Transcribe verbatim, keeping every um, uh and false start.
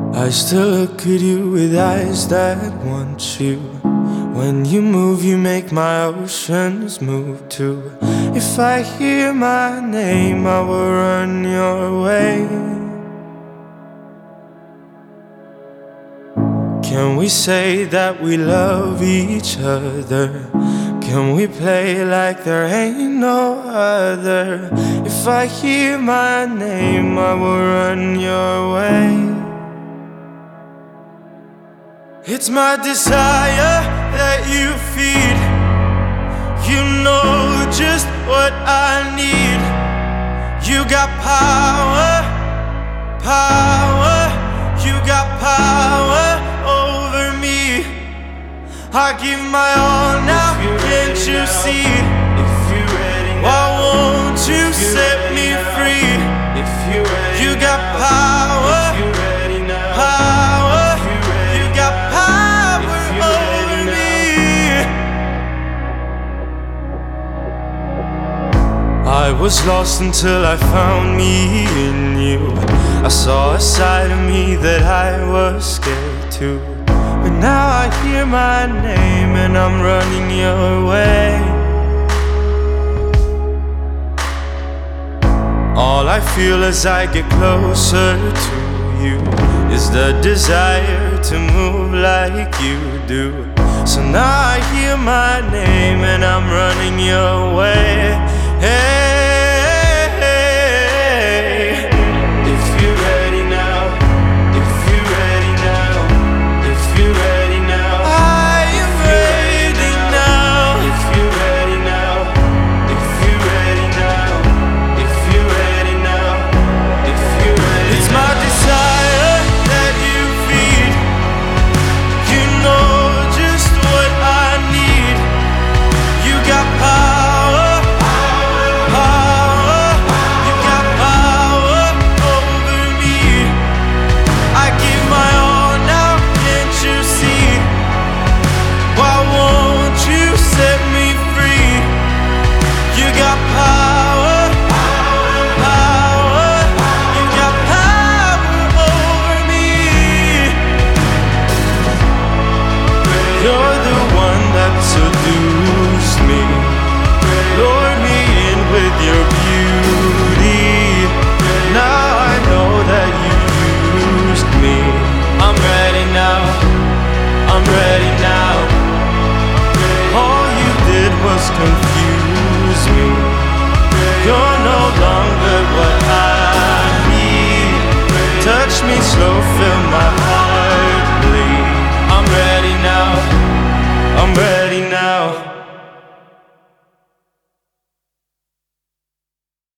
I still look at you with eyes that want you. When you move, you make my oceans move too. If I hear my name, I will run your way. Can we say that we love each other? Can we play like there ain't no other? If I hear my name, I will run your way. It's my desire that you feed. You know just what I need. You got power, power. You got power over me. I give my all now, can't you see? Why won't you set me free? You got power, power. You got power over me. I was lost until I found me in you. I saw a side of me that I was scared to. But now I hear my name and I'm running your way. All I feel as I get closer to you is the desire to move like you do. So now I hear my name and I'm running your way. Hey.